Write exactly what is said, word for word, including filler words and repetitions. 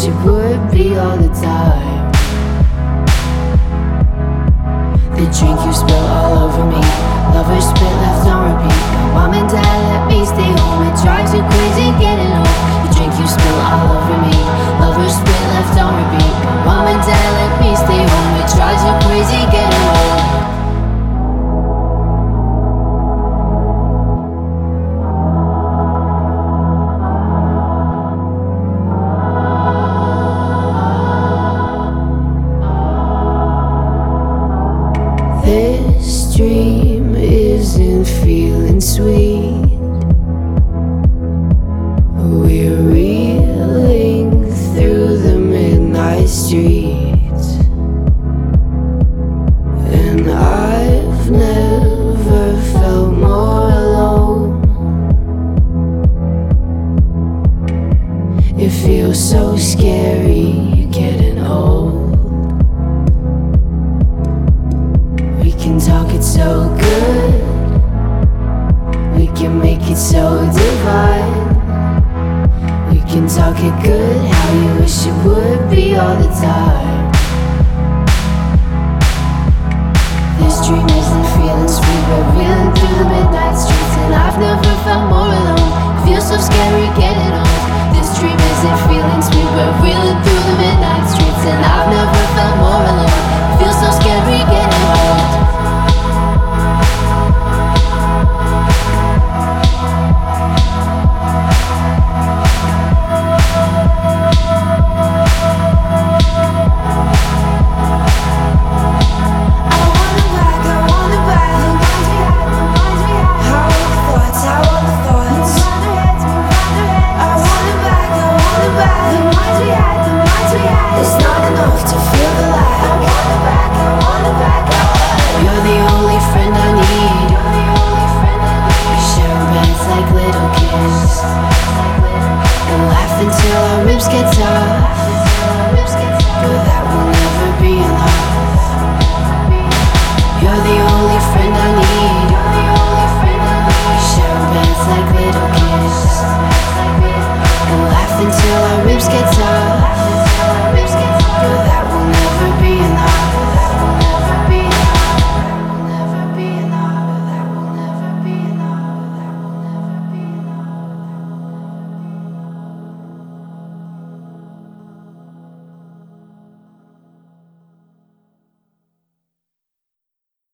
it would be all the time. The drink you spill all over me, lovers spit left on repeat. Mom and dad let me stay home, it drives you crazy getting home. The drink you spill all over me, lovers spit left on repeat. Mom and dad let me stay home, it drives you crazy getting home. This dream isn't feeling sweet. We're reeling through the midnight streets, and I've never felt more alone. It feels so scary getting old. We can talk it so good, we can make it so divine. We can talk it good, how you wish it would be all the time. This dream isn't feeling sweet, we're reeling through the midnight streets, and I've never felt more alone. It feels so scary getting old. This dream isn't feeling sweet, we're reeling through the midnight streets.